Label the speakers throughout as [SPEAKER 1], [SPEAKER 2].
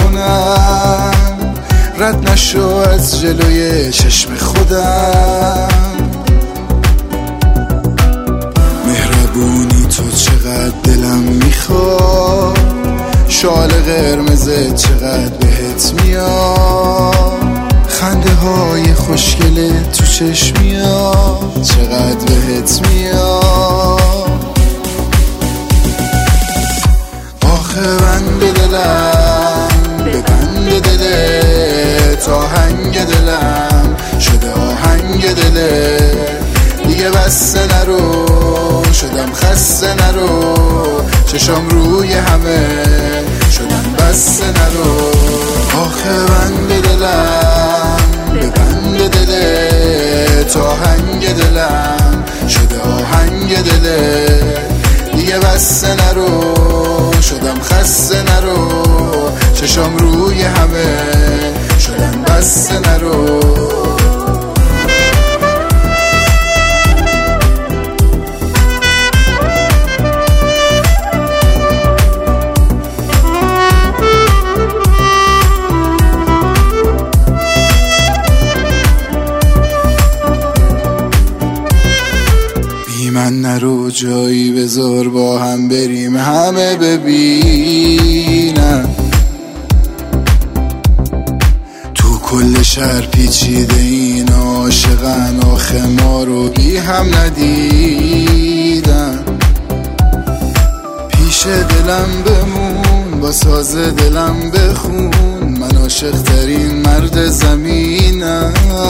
[SPEAKER 1] کنم، رد نشو از جلوی چشم خودم. مهربونی تو چقدر دلم میخواد، شال قرمزت چقدر بهت میاد، خنده های خوشگله تو چشمیات چقدر بهت میاد. آخه بند دلم به بند دلت، آهنگ دلم شده آهنگ دلت، دیگه بسته نرو شدم خسته نرو، چشم روی همه شدم بسته نرو. آخه بند دلم به بند دلت، آهنگ دلم شده آهنگ دلت، دیگه بسته نرو شدم خسته نرو، چشم روی همه شدم بسته نرو. من نرو جایی بذار با هم بریم همه ببینن، تو کل شهر پیچیده این عاشقن، آخه ما رو بی هم ندیدن. پیش دلم بمون با ساز دلم بخون، من عاشق ترین مرد زمینم،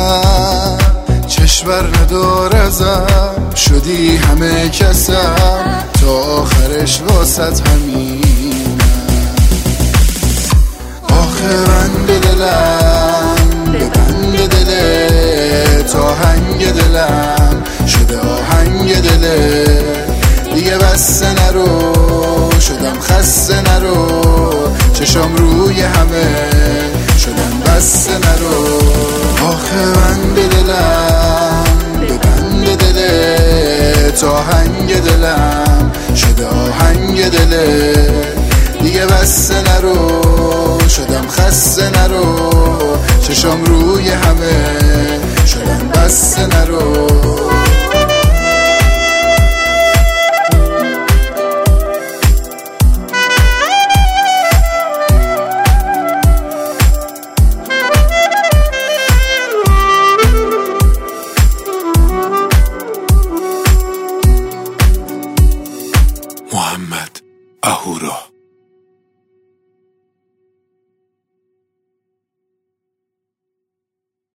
[SPEAKER 1] چشم بر ندار ازم شدی همه کسم، تا آخرش واسط همینم. آخه بند دلم به بند دلت، آهنگ دلم شده آهنگ دلت، دیگه بسته نرو شدم خسته نرو، چشم روی همه شدم بسته نرو. آخه بند دلم به بند دلت، آهنگ دلم شده آهنگ دلت، دیگه بسته نرو شدم خسته نرو، چشم روی همه شدم بسته نرو. محمد اهورا.